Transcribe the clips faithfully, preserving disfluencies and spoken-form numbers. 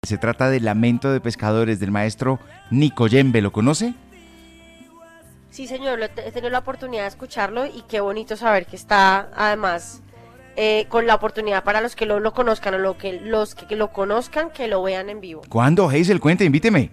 Se trata de Lamento de Pescadores del maestro Nico Yembe, ¿lo conoce? Sí, señor, he tenido la oportunidad de escucharlo y qué bonito saber que está, además, eh, con la oportunidad para los que lo, lo conozcan o lo que, los que lo conozcan, que lo vean en vivo. ¿Cuándo, Hazel? Cuente, invíteme.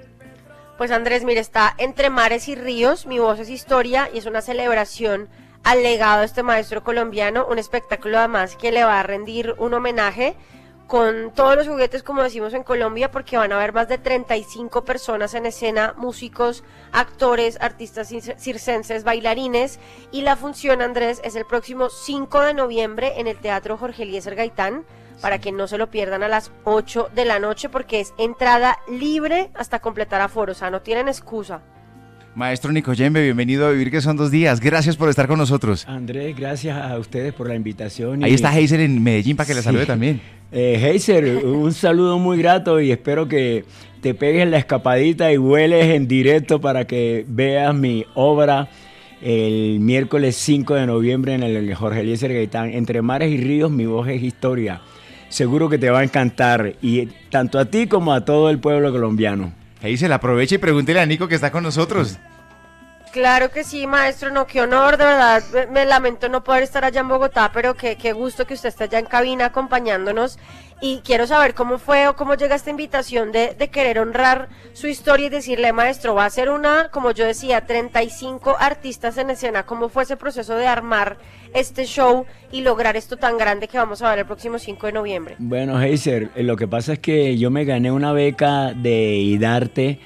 Pues Andrés, mire, está Entre Mares y Ríos, Mi Voz es Historia, y es una celebración al legado de este maestro colombiano, un espectáculo además que le va a rendir un homenaje con todos los juguetes, como decimos en Colombia, porque van a haber más de treinta y cinco personas en escena, músicos, actores, artistas circenses, bailarines, y la función, Andrés, es el próximo cinco de noviembre en el Teatro Jorge Eliezer Gaitán, para que no se lo pierdan, a las ocho de la noche, porque es entrada libre hasta completar aforo, o sea, no tienen excusa. Maestro Nico Yembe, bienvenido a Vivir que son dos días. Gracias por estar con nosotros. Andrés, gracias a ustedes por la invitación. Ahí y... está Hazel en Medellín para que le salude sí. también. Eh, Hazel, un saludo muy grato y espero que te pegues la escapadita y vueles en directo para que veas mi obra el miércoles cinco de noviembre en el Jorge Eliezer Gaitán. Entre Mares y Ríos, Mi Voz es Historia. Seguro que te va a encantar, y tanto a ti como a todo el pueblo colombiano. Hazel, aproveche y pregúntele a Nico que está con nosotros. Claro que sí, maestro, no, qué honor, de verdad, me, me lamento no poder estar allá en Bogotá, pero qué, qué gusto que usted esté allá en cabina acompañándonos, y quiero saber cómo fue o cómo llega esta invitación de, de querer honrar su historia y decirle, maestro, va a ser una, como yo decía, treinta y cinco artistas en escena. ¿Cómo fue ese proceso de armar este show y lograr esto tan grande que vamos a ver el próximo cinco de noviembre? Bueno, Hazel, lo que pasa es que yo me gané una beca de IDARTE,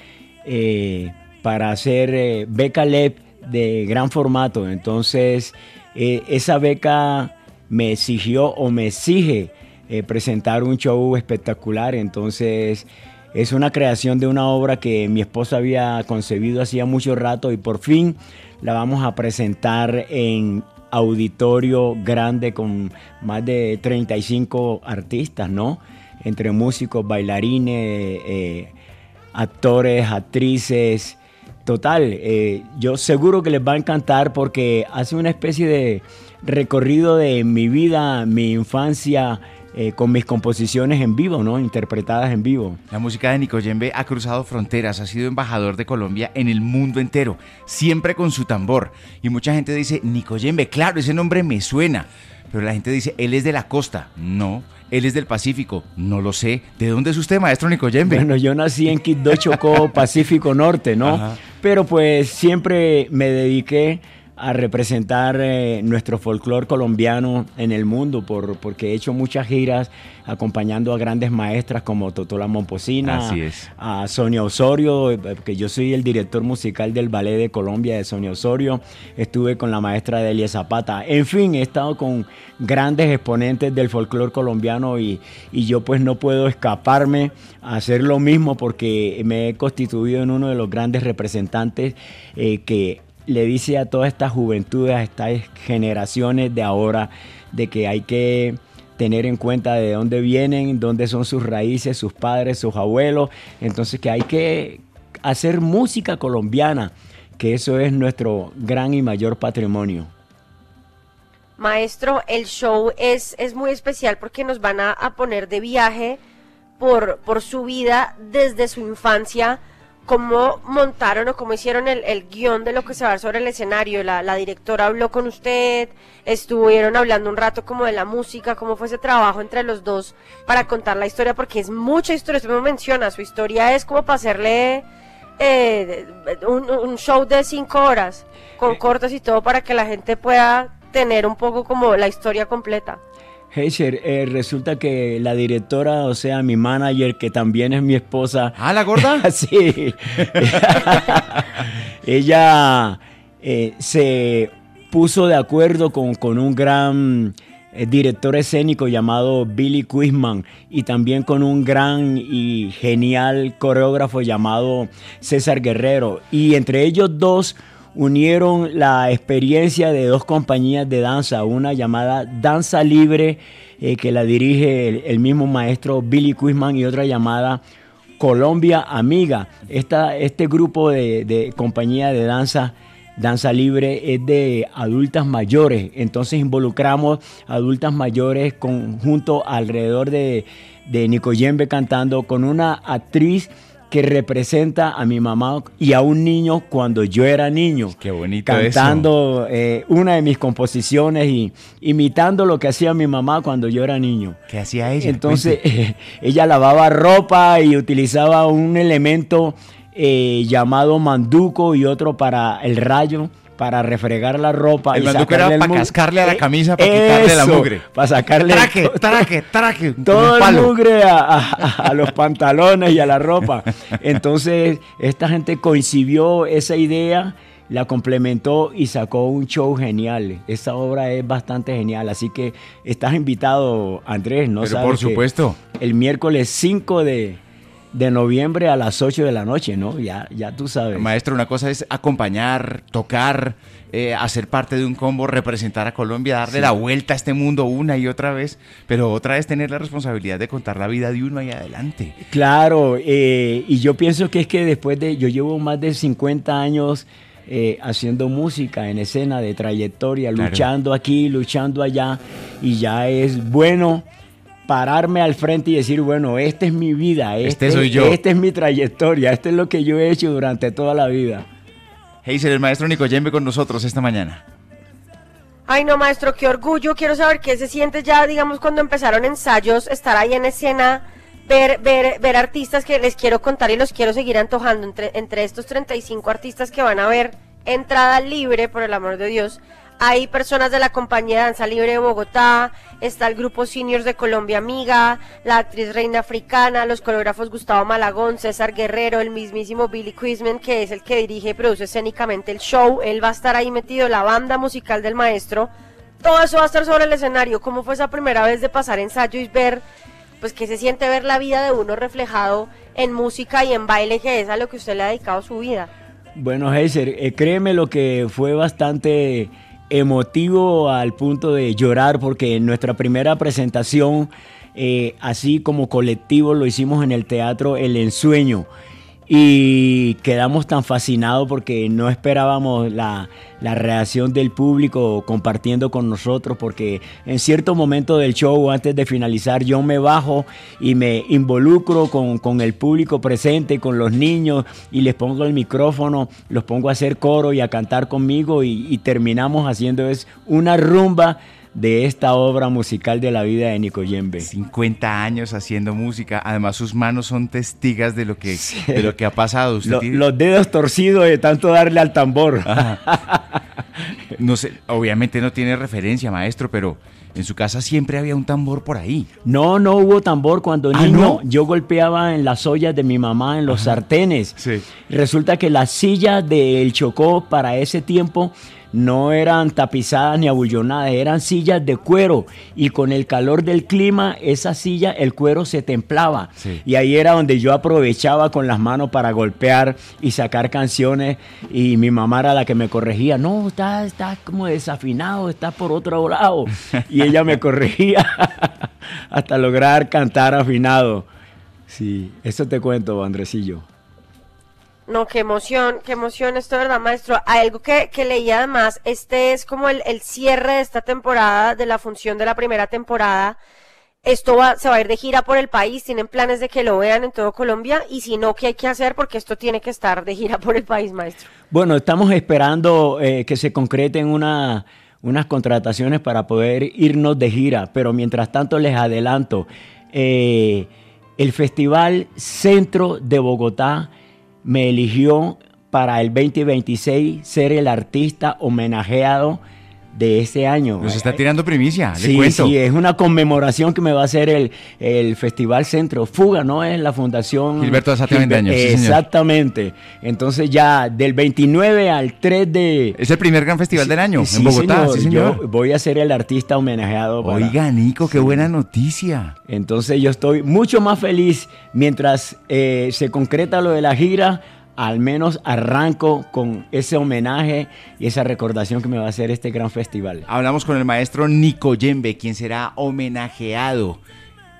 eh, para hacer eh, beca L E P de gran formato. Entonces, eh, esa beca me exigió o me exige eh, presentar un show espectacular. Entonces, es una creación de una obra que mi esposa había concebido hacía mucho rato y por fin la vamos a presentar en auditorio grande con más de treinta y cinco artistas, ¿no? Entre músicos, bailarines, eh, actores, actrices. Total, eh, yo seguro que les va a encantar porque hace una especie de recorrido de mi vida, mi infancia, eh, con mis composiciones en vivo, ¿no? Interpretadas en vivo. La música de Nico Yembe ha cruzado fronteras, ha sido embajador de Colombia en el mundo entero, siempre con su tambor. Y mucha gente dice, Nico Yembe, claro, ese nombre me suena. Pero la gente dice, él es de la costa. No, él es del Pacífico. No lo sé. ¿De dónde es usted, maestro Nico Yembe? Bueno, yo nací en Quibdó, Chocó, Pacífico Norte, ¿no? Ajá. Pero pues siempre me dediqué a representar eh, nuestro folclore colombiano en el mundo, por, porque he hecho muchas giras acompañando a grandes maestras como Totola Momposina, Así es. a Sonia Osorio, que yo soy el director musical del Ballet de Colombia de Sonia Osorio, estuve con la maestra Delia Zapata, en fin, he estado con grandes exponentes del folclore colombiano y, y yo pues no puedo escaparme a hacer lo mismo porque me he constituido en uno de los grandes representantes eh, que le dice a toda esta juventud, a estas generaciones de ahora, de que hay que tener en cuenta de dónde vienen, dónde son sus raíces, sus padres, sus abuelos. Entonces que hay que hacer música colombiana, que eso es nuestro gran y mayor patrimonio. Maestro, el show es, es muy especial porque nos van a, a poner de viaje por, por su vida desde su infancia. ¿Cómo montaron o cómo hicieron el, el guión de lo que se va a ver sobre el escenario? La, la directora habló con usted, estuvieron hablando un rato como de la música, ¿cómo fue ese trabajo entre los dos para contar la historia? Porque es mucha historia, usted me menciona, su historia es como para hacerle eh, un, un show de cinco horas, con cortes y todo, para que la gente pueda tener un poco como la historia completa. Hazel, eh, resulta que la directora, o sea, mi manager, que también es mi esposa. ¿Ah, la gorda? Sí. Ella eh, se puso de acuerdo con, con un gran eh, director escénico llamado Billy Quisman y también con un gran y genial coreógrafo llamado César Guerrero. Y entre ellos dos unieron la experiencia de dos compañías de danza, una llamada Danza Libre, eh, que la dirige el, el mismo maestro Billy Quisman, y otra llamada Colombia Amiga. Esta, este grupo de, de compañía de danza Danza Libre es de adultas mayores, entonces involucramos adultas mayores con, junto alrededor de, de Nicoyembe cantando con una actriz que representa a mi mamá y a un niño cuando yo era niño. Qué bonito cantando eh, una de mis composiciones y imitando lo que hacía mi mamá cuando yo era niño. ¿Qué hacía ella? Entonces eh, ella lavaba ropa y utilizaba un elemento eh, llamado manduco y otro para el rayo, para refregar la ropa. El y manduco era para cascarle a la camisa, para Eso, quitarle la mugre. Para sacarle traque, traque, traque, todo el mugre a, a, a los pantalones y a la ropa. Entonces, esta gente concibió esa idea, la complementó y sacó un show genial. Esta obra es bastante genial, así que estás invitado, Andrés, ¿no? Pero sabes por supuesto. El miércoles cinco de... de noviembre a las ocho de la noche, ¿no? Ya, ya tú sabes. Maestro, una cosa es acompañar, tocar, eh, hacer parte de un combo, representar a Colombia, darle sí. la vuelta a este mundo una y otra vez, pero otra es tener la responsabilidad de contar la vida de uno ahí adelante. Claro, eh, y yo pienso que es que después de, yo llevo más de cincuenta años eh, haciendo música en escena de trayectoria, claro. luchando aquí, luchando allá, y ya es bueno pararme al frente y decir, bueno, esta es mi vida, este, este soy yo, esta es mi trayectoria, este es lo que yo he hecho durante toda la vida. Heiser, el maestro Nicoyembe con nosotros esta mañana. Ay, no, maestro, qué orgullo. Quiero saber qué se siente ya, digamos, cuando empezaron ensayos, estar ahí en escena, ver ver ver artistas que les quiero contar y los quiero seguir antojando. Entre, entre estos treinta y cinco artistas que van a ver entrada libre, por el amor de Dios, hay personas de la compañía de Danza Libre de Bogotá, está el grupo Seniors de Colombia Amiga, la actriz Reina Africana, los coreógrafos Gustavo Malagón, César Guerrero, el mismísimo Billy Quisman, que es el que dirige y produce escénicamente el show. Él va a estar ahí metido, la banda musical del maestro. Todo eso va a estar sobre el escenario. ¿Cómo fue esa primera vez de pasar ensayo y ver, pues, qué se siente ver la vida de uno reflejado en música y en baile, que es a lo que usted le ha dedicado su vida? Bueno, Heiser, eh, créeme lo que fue bastante emotivo al punto de llorar, porque en nuestra primera presentación, eh, así como colectivo, lo hicimos en el Teatro El Ensueño y quedamos tan fascinados porque no esperábamos la, la reacción del público compartiendo con nosotros, porque en cierto momento del show, antes de finalizar, yo me bajo y me involucro con, con el público presente, con los niños, y les pongo el micrófono, los pongo a hacer coro y a cantar conmigo, y, y terminamos haciendo es una rumba de esta obra musical de la vida de Nicoyembe. cincuenta años haciendo música, además sus manos son testigas de lo que, sí. de lo que ha pasado. ¿Usted Lo, tiene... Los dedos torcidos de tanto darle al tambor. No sé, obviamente no tiene referencia, maestro, pero en su casa siempre había un tambor por ahí. No, no hubo tambor cuando ¿Ah, niño. no? Yo golpeaba en las ollas de mi mamá, en los Ajá. sartenes. Sí. Resulta que las sillas del Chocó para ese tiempo no eran tapizadas ni abullonadas, eran sillas de cuero, y con el calor del clima, esa silla, el cuero se templaba. Sí. Y ahí era donde yo aprovechaba con las manos para golpear y sacar canciones, y mi mamá era la que me corregía. No, está, está como desafinado, está por otro lado. Y ella me corregía hasta lograr cantar afinado. Sí, eso te cuento, Andresillo. No, qué emoción, qué emoción esto, ¿verdad, maestro? Algo que, que leí además, este es como el, el cierre de esta temporada, de la función de la primera temporada. Esto va, se va a ir de gira por el país, tienen planes de que lo vean en todo Colombia, y si no, ¿qué hay que hacer? Porque esto tiene que estar de gira por el país, maestro. Bueno, estamos esperando eh, que se concreten una, unas contrataciones para poder irnos de gira, pero mientras tanto les adelanto, eh, el Festival Centro de Bogotá me eligió para el veinte veintiséis ser el artista homenajeado de este año. Nos está tirando primicia, sí, le cuento. Sí, es una conmemoración que me va a hacer el, el Festival Centro. Fuga, ¿no? Es la fundación Gilberto Alzate Avendaño. Sí, exactamente. Entonces ya del veintinueve al tres de... Es el primer gran festival sí, del año sí, en Bogotá. Señor, sí, señor. Yo voy a ser el artista homenajeado. Para... Oiga, Nico, qué sí. buena noticia. Entonces yo estoy mucho más feliz mientras eh, se concreta lo de la gira. Al menos arranco con ese homenaje y esa recordación que me va a hacer este gran festival. Hablamos con el maestro Nicoyembe, quien será homenajeado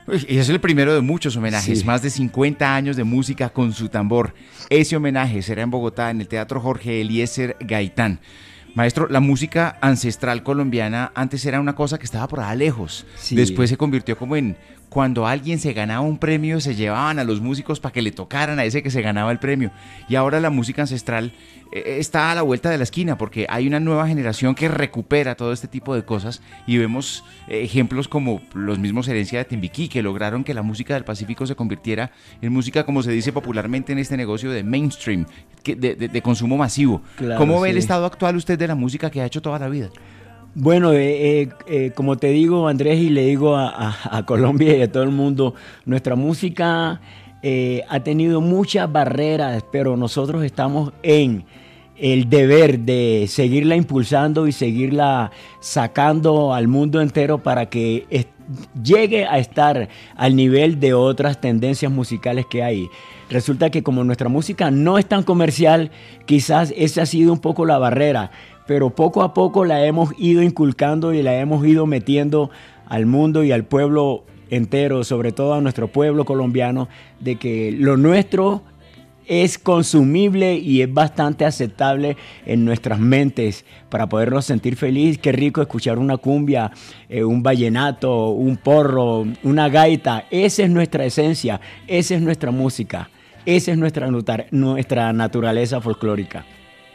Y es el primero de muchos homenajes, Sí. más de cincuenta años de música con su tambor. Ese homenaje será en Bogotá, en el Teatro Jorge Eliezer Gaitán. Maestro, la música ancestral colombiana antes era una cosa que estaba por allá lejos. Sí. Después se convirtió como en cuando alguien se ganaba un premio, se llevaban a los músicos para que le tocaran a ese que se ganaba el premio. Y ahora la música ancestral eh, está a la vuelta de la esquina porque hay una nueva generación que recupera todo este tipo de cosas y vemos eh, ejemplos como los mismos Herencia de Timbiquí, que lograron que la música del Pacífico se convirtiera en música, como se dice popularmente en este negocio de mainstream, que- de, de- de consumo masivo. Claro, ¿Cómo ve sí. el estado actual usted de la música que ha hecho toda la vida? Bueno, eh, eh, eh, como te digo, Andrés, y le digo a, a- a Colombia y a todo el mundo, nuestra música eh, ha tenido muchas barreras, pero nosotros estamos en el deber de seguirla impulsando y seguirla sacando al mundo entero para que es- llegue a estar al nivel de otras tendencias musicales que hay. Resulta que como nuestra música no es tan comercial, quizás esa ha sido un poco la barrera, pero poco a poco la hemos ido inculcando y la hemos ido metiendo al mundo y al pueblo entero, sobre todo a nuestro pueblo colombiano, de que lo nuestro es consumible y es bastante aceptable en nuestras mentes para podernos sentir feliz. Qué rico escuchar una cumbia, eh, un vallenato, un porro, una gaita. Esa es nuestra esencia, esa es nuestra música, esa es nuestra, nutar- nuestra naturaleza folclórica.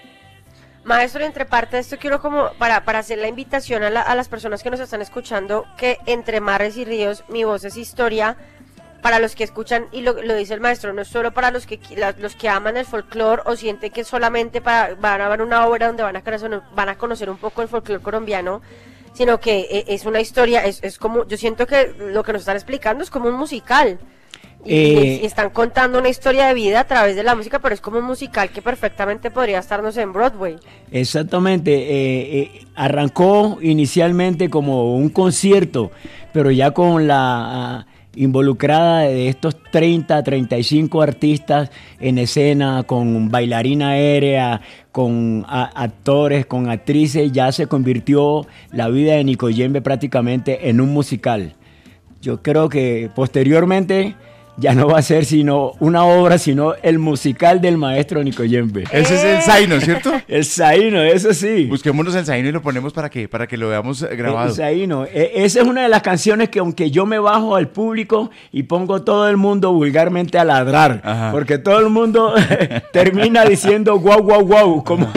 Maestro, entre parte de esto quiero como para, para hacer la invitación a, la- a las personas que nos están escuchando que entre mares y ríos mi voz es historia. Para los que escuchan, y lo, lo dice el maestro, no es solo para los que la- los que aman el folclore o sienten que solamente para, van a ver una obra donde van a conocer, van a conocer un poco el folclore colombiano, sino que eh, es una historia, es, es como, yo siento que lo que nos están explicando es como un musical. Y, Eh, y están contando una historia de vida a través de la música, pero es como un musical que perfectamente podría estarnos en Broadway. Exactamente, eh, eh, arrancó inicialmente como un concierto, pero ya con la ah, involucrada de estos treinta, treinta y cinco artistas en escena, con bailarina aérea, con a- actores, con actrices, ya se convirtió la vida de Nico Yembe prácticamente en un musical. Yo creo que posteriormente ya no va a ser sino una obra, sino el musical del maestro Nico Yembe. Ese es el Zaino, ¿cierto? El Zaino, eso sí. Busquémonos el Zaino y lo ponemos para que, para que lo veamos eh, grabado. El Zaino. E- Esa es una de las canciones que aunque yo me bajo al público y pongo todo el mundo vulgarmente a ladrar, Ajá. porque todo el mundo termina diciendo guau, guau, guau, como,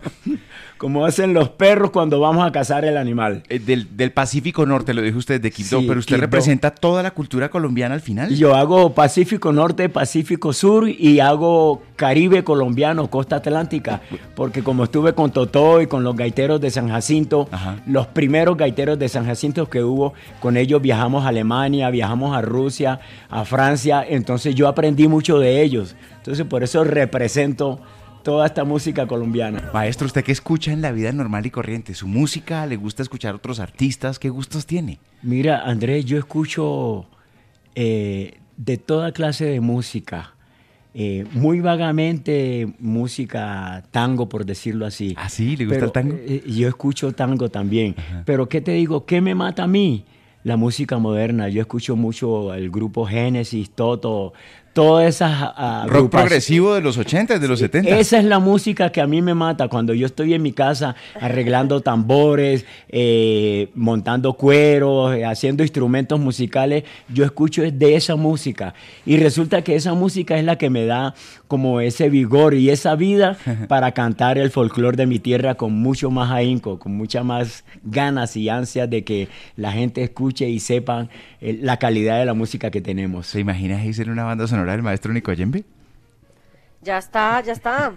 como hacen los perros cuando vamos a cazar el animal. Eh, Del, del Pacífico Norte, lo dijo usted, de Quibdó, Sí, pero usted Quibdó. representa toda la cultura colombiana al final. Yo hago Pacífico Norte, Pacífico Sur y hago Caribe colombiano, Costa Atlántica, porque como estuve con Totó y con los gaiteros de San Jacinto, Ajá. los primeros gaiteros de San Jacinto que hubo, con ellos viajamos a Alemania, viajamos a Rusia, a Francia, entonces yo aprendí mucho de ellos. Entonces por eso represento toda esta música colombiana. Maestro, ¿usted qué escucha en la vida normal y corriente? ¿Su música? ¿Le gusta escuchar otros artistas? ¿Qué gustos tiene? Mira, Andrés, yo escucho eh, de toda clase de música. Eh, muy vagamente música tango, por decirlo así. ¿Ah, sí? ¿Le gusta Pero, el tango? eh, yo escucho tango también. Pero ¿qué te digo? ¿Qué me mata a mí? La música moderna. Yo escucho mucho el grupo Génesis, Toto, todas esas ah, Rock agrupaciones. progresivo de los ochenta, de los setenta. Esa es la música que a mí me mata cuando yo estoy en mi casa arreglando tambores, eh, montando cueros, eh, haciendo instrumentos musicales. Yo escucho es de esa música y resulta que esa música es la que me da como ese vigor y esa vida para cantar el folclore de mi tierra con mucho más ahínco, con muchas más ganas y ansias de que la gente escuche y sepan eh, la calidad de la música que tenemos. ¿Se imagina Hazel una banda sonora del maestro Nico Yembe? Ya está, ya está.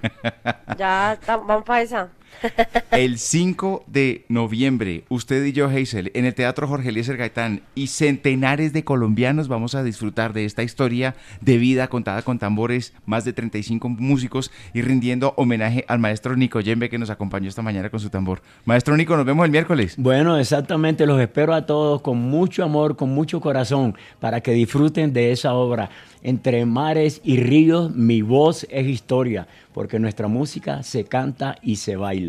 Ya está, vamos para esa. El cinco de noviembre, usted y yo, Hazel, en el Teatro Jorge Eliezer Gaitán y centenares de colombianos vamos a disfrutar de esta historia de vida contada con tambores, más de treinta y cinco músicos y rindiendo homenaje al maestro Nico Yembe que nos acompañó esta mañana con su tambor. Maestro Nico, nos vemos el miércoles. Bueno, exactamente, los espero a todos con mucho amor, con mucho corazón, para que disfruten de esa obra. Entre mares y ríos, mi voz es historia, porque nuestra música se canta y se baila.